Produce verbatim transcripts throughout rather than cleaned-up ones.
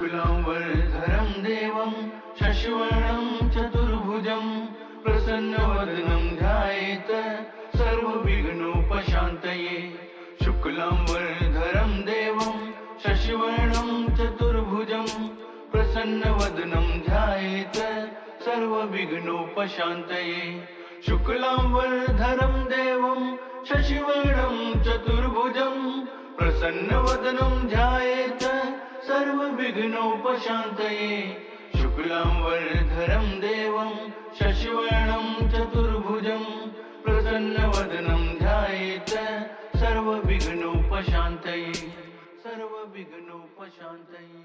शुक्लांबरधरं देवं शशिवर्णं चतुर्भुजं प्रसन्नवदनं ध्यायेत सर्वविघ्नोपशान्तये। शुक्लांबरधरं देवं शशिवर्णं चतुर्भुजं प्रसन्नवदनं ध्यायेत सर्वविघ्नोपशान्तये। शुक्लांबरधरं देवं शशिवर्णं चतुर्भुजं प्रसन्नवदनं ध्यायेत सर्वविघ्नोपशान्तये। शुक्लांबरधरं देवं शशिवर्णं चतुर्भुजं प्रसन्नवदनं ध्यायेत सर्वविघ्नोपशान्तये सर्वविघ्नोपशान्तये।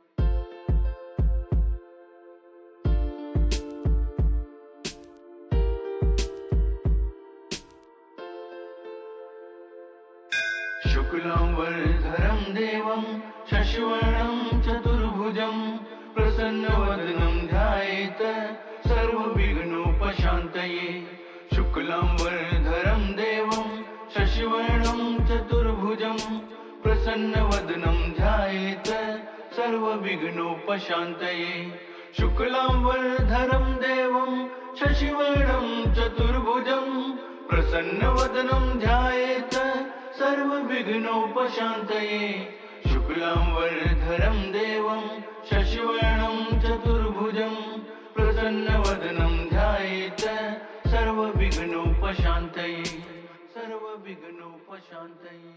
शुक्लांबरधरं देवं शशिवर्णं चतुर्भुजं प्रसन्नवदनं ध्यायेत सर्वविघ्नोपशान्तये। शुक्लांबरधरं देवं शशिवर्णं चतुर्भुजं प्रसन्नवदनं ध्यायेत सर्वविघ्नोपशान्तये। शुक्लांबरधरं देवं शशिवर्णं चतुर्भुजं प्रसन्नवदनं ध्यायेत सर्वविघ्नोपशान्तये। शुक्लांबरधरं देवं शशिवर्णं चतुर्भुजं प्रसन्नवदनं ध्यायेत सर्वविघ्नोपशान्तये सर्वविघ्नोपशान्तये।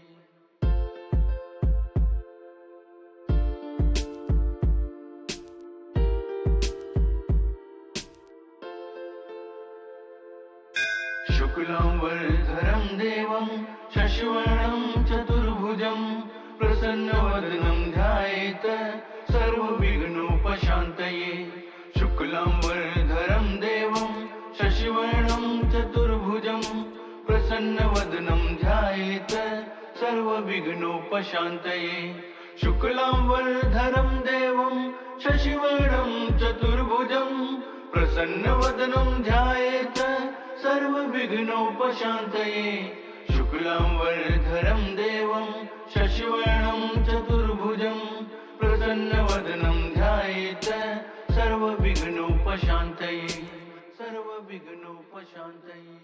शुक्लांबरधरं देवं शशिवर्णं चतुर्भुजं प्रसन्नवदनं ध्यायेत सर्वविघ्नोपशान्तये। शुक्लांबरधरं देवं शशिवर्णं चतुर्भुजं प्रसन्नवदनं ध्यायेत सर्वविघ्नोपशान्तये। शुक्लांबरधरं देवं शशिवर्णं चतुर्भुजं प्रसन्नवदनं ध्यायेत सर्वविघ्नोपशान्तये। शुक्लांबरधरं देवं शशिवर्णं चतुर्भुजं प्रसन्नवदनं ध्यायेत सर्वविघ्नोपशान्तये सर्वविघ्नोपशान्तये।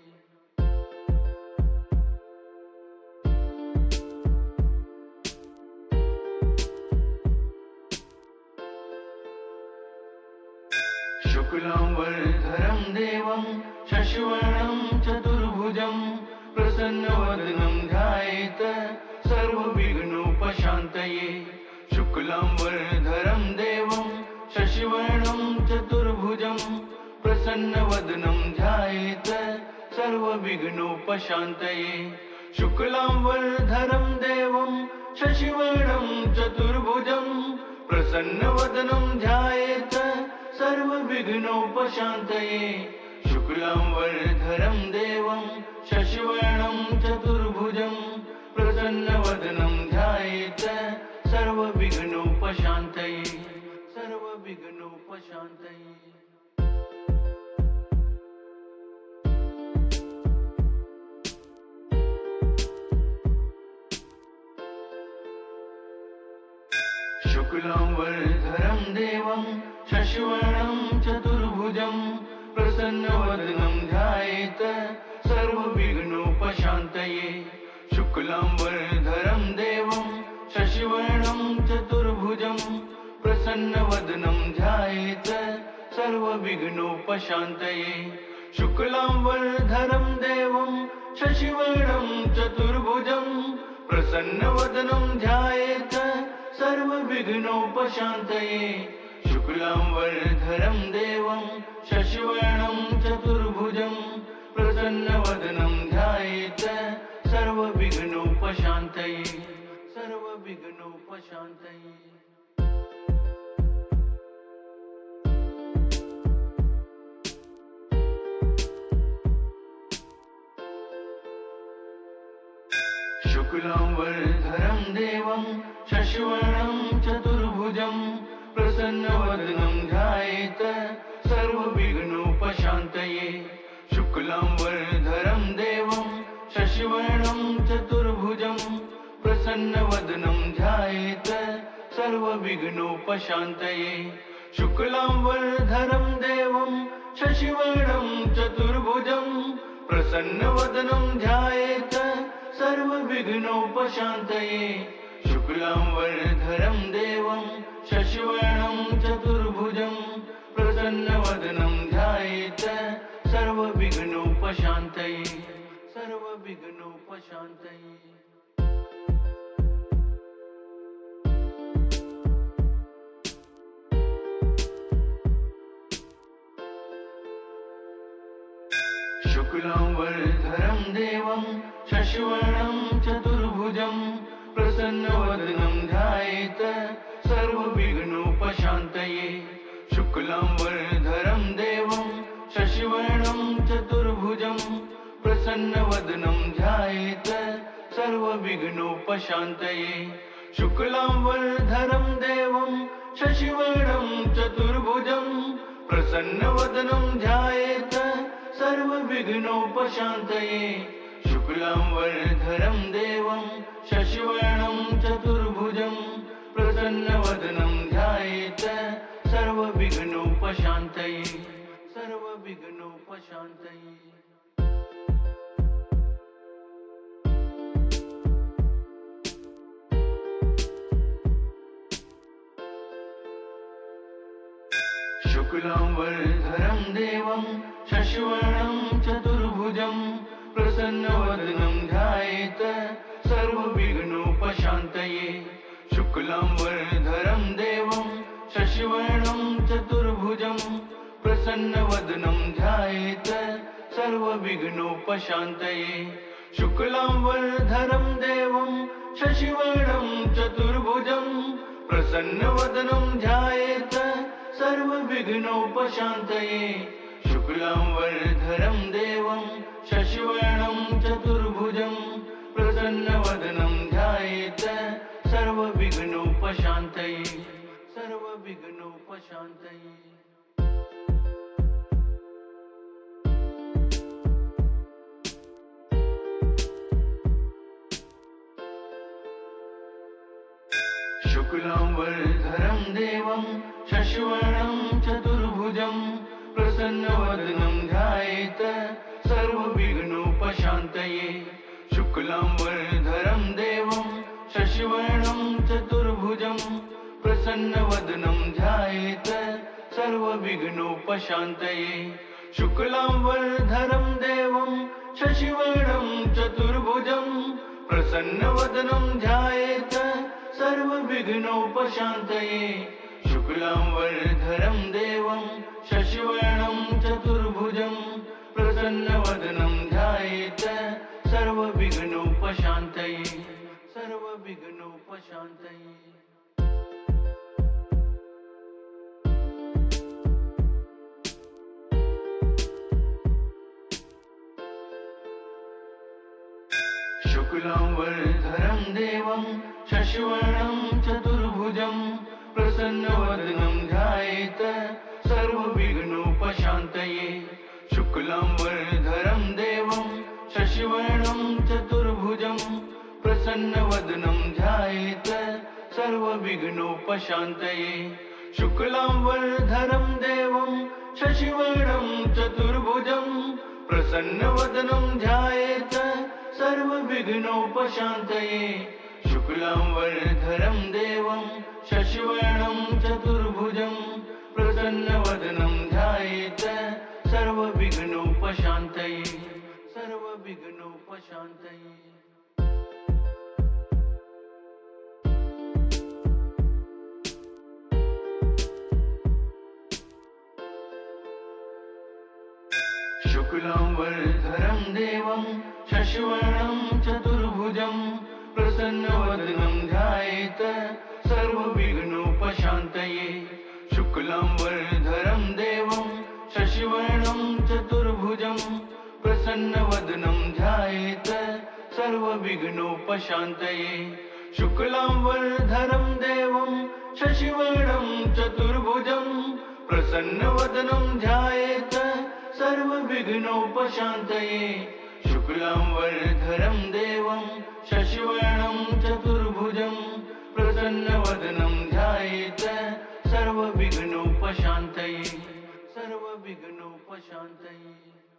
शुक्लांबरधरं देवं शशिवर्णं चतुर्भुजं प्रसन्नवदनं ध्यायेत सर्वविघ्नोपशान्तये। शुक्लांबरधरं देवं शशिवर्णं चतुर्भुजं प्रसन्नवदनं ध्यायेत सर्वविघ्नोपशान्तये। शुक्लांबरधरं देवं शशिवर्णं चतुर्भुजं प्रसन्नवदनं ध्यायेत सर्वविघ्नोपशान्तये। शुक्लांबरधरं देवं शशिवर्णं चतुर्भुजं प्रसन्नवदनं ध्यायेत सर्वविघ्नोपशान्तये सर्वविघ्नोपशान्तये। शुक्लांबरधरं देवं शशिवर्णं चतुर्भुजं प्रसन्नवदनं ध्यायेत सर्वविघ्नोपशान्तये। शुक्लांबरधरं देवं शशिवर्णं चतुर्भुजं प्रसन्नवदनं ध्यायेत सर्वविघ्नोपशान्तये। शुक्लांबरधरं देवं शशिवर्णं चतुर्भुजं प्रसन्नवदनं ध्यायेत सर्वविघ्नोपशान्तये। शुक्लांबरधरं देवं शशिवर्णं चतुर्भुजं प्रसन्नवदनं ध्यायेत सर्वविघ्नोपशान्तये सर्वविघ्नोपशान्तये। शुक्लांबरधरं देवं शशिवर्णं चतुर्भुजं प्रसन्नवदनं ध्यायेत सर्वविघ्नोपशान्तये। शुक्लांबरधरं देवं शशिवर्णं चतुर्भुजं प्रसन्नवदनं ध्यायेत सर्वविघ्नोपशान्तये शुक्लाम्बरधरं देवं शशिवर्णं चतुर्भुजं प्रसन्नवदनं ध्यायेत् सर्वविघ्नोपशान्तये शुक्लाम्बरधरं देवं शशिवर्णं चतुर्भुजं प्रसन्नवदनं ध्यायेत् सर्वविघ्नोपशान्तये सर्वविघ्नोपशान्तये शुक्लाम्बरधरं देवं शशिवर्णं चतुर्भुजं प्रसन्नवदनं ध्यायेत् सर्वविघ्नोपशान्तये शुक्लाम्बरधरं देवं शशिवर्णं चतुर्भुजं प्रसन्नवदनं ध्यायेत् सर्वविघ्नोपशान्तये शुक्लाम्बरधरं देवं शशिवर्णं चतुर्भुजं प्रसन्नवदनं ध्यायेत् सर्वविघ्नोपशान्तये शुक्लाम्बरधरं देवं शशिवर्णं चतुर्भुजं प्रसन्नवदनं ध्यायेत् सर्वविघ्नोपशान्तये सर्वविघ्नोपशान्तये शुक्लाम्बरधरं देवं शशिवर्णं चतुर्भुजं प्रसन्नवदनं ध्यायेत् सर्वविघ्नोपशान्तये शुक्लाम्बरधरं देवं शशिवर्णं चतुर्भुजं प्रसन्नवदनं ध्यायेत् सर्वविघ्नोपशान्तये शुक्लाम्बरधरं देवं शशिवर्णं चतुर्भुजं प्रसन्नवदनं ध्यायेत् सर्वविघ्नोपशान्तये शुक्लाम्बरधरं देवं शशिवर्णं चतुर्भुजं प्रसन्नवदनं ध्यायेत् सर्वविघ्नोपशान्तये सर्वविघ्नोपशान्तये शुक्लाम्बरधरं देवं शशिवर्णं चतुर्भुजं प्रसन्नवदनं ध्यायेत् सर्वविघ्नोपशान्तये शुक्लाम्बरधरं देवं शशिवर्णं चतुर्भुजं प्रसन्नवदनं ध्यायेत् सर्वविघ्नोपशान्तये शुक्लाम्बरधरं देवं शशिवर्णं चतुर्भुजं प्रसन्नवदनं ध्यायेत् सर्वविघ्नोपशान्तये शुक्लाम्बरधरं देवं शशिवर्णं चतुर्भुजं प्रसन्नवदनं ध्यायेत् सर्वविघ्नोपशान्तये सर्वविघ्नोपशान्तये शुक्लाम्बरधरं देवं शशिवर्णं चतुर्भुजं प्रसन्नवदनं ध्यायेत् सर्वविघ्नोपशान्तये शुक्लाम्बरधरं देवं शशिवर्णं चतुर्भुजं प्रसन्नवदनं ध्यायेत् सर्वविघ्नोपशान्तये शुक्लाम्बरधरं देवं शशिवर्णं चतुर्भुजं प्रसन्नवदनं ध्यायेत् सर्वविघ्नोपशान्तये शुक्लाम्बरधरं देवं शशिवर्णं चतुर्भुजं प्रसन्नवदनं ध्यायेत् सर्वविघ्नोपशान्तये सर्वविघ्नोपशान्तये शुक्लाम्बरधरं देवं शशिवर्णं चतुर्भुजं प्रसन्नवदनं ध्यायेत् सर्वविघ्नोपशान्तये शुक्लाम्बरधरं देवं शशिवर्णं चतुर्भुजं प्रसन्नवदनं ध्यायेत् सर्वविघ्नोपशान्तये शुक्लाम्बरधरं देवं शशिवर्णं चतुर्भुजं प्रसन्नवदनं ध्यायेत् सर्वविघ्नोपशान्तये शुक्लाम्बरधरं देवं शशिवर्णं चतुर्भुजं प्रसन्नवदनं सर्वविघ्नोपशान्तये।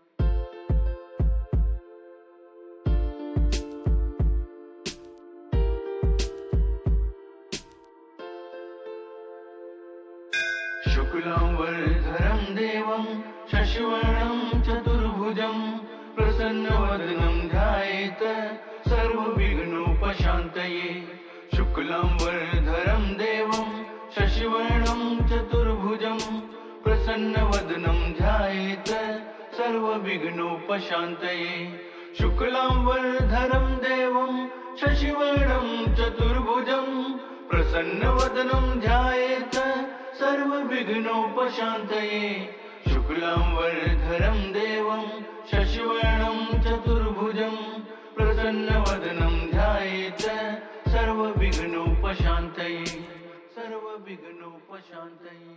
शुक्लांबरधरं देवं शशिवर्णं चतुर्भुजं प्रसन्नवदनं ध्यायेत सर्वविघ्नोपशान्तये। शुक्लांबरधरं देवं शशिवर्णं चतुर्भुजं प्रसन्नवदनं ध्यायेत सर्वविघ्नोपशान्तये। शुक्लांबरधरं देवं शशिवर्णं चतुर्भुजं प्रसन्नवदनं ध्यायेत सर्वविघ्नोपशान्तये। शुक्लांबरधरं देवं शशिवर्णं चतुर्भुजं प्रसन्नवदनं ध्यायेत सर्वविघ्नोपशान्तये। सर्वविघ्नोपशान्तये।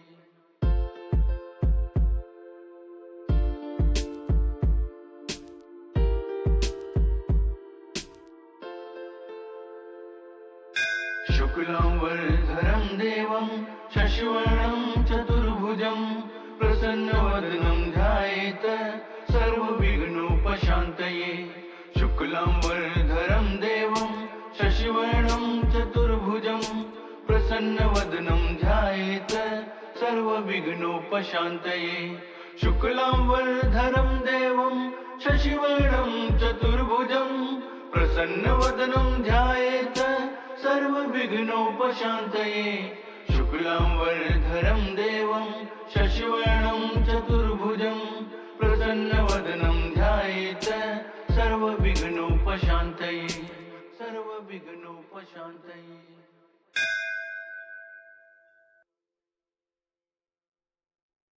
शुक्लांबरधरं देवं शशिवर्णं चतुर्भुजं प्रसन्नवदनं ध्यायेत सर्वविघ्नोपशान्तये। शुक्लांबरधरं देवं शशिवर्णं चतुर्भुजं प्रसन्नवदनं ध्यायेत सर्वविघ्नोपशान्तये। शुक्लांबरधरं देवं शशिवर्णं चतुर्भुजं प्रसन्नवदनं ध्यायेत सर्वविघ्नोपशान्तये। शुक्लांबरधरं देवं शशिवर्णं चतुर्भुजं प्रसन्नवदनं ध्यायेत सर्वविघ्नोपशान्तये। सर्वविघ्नोपशान्तये।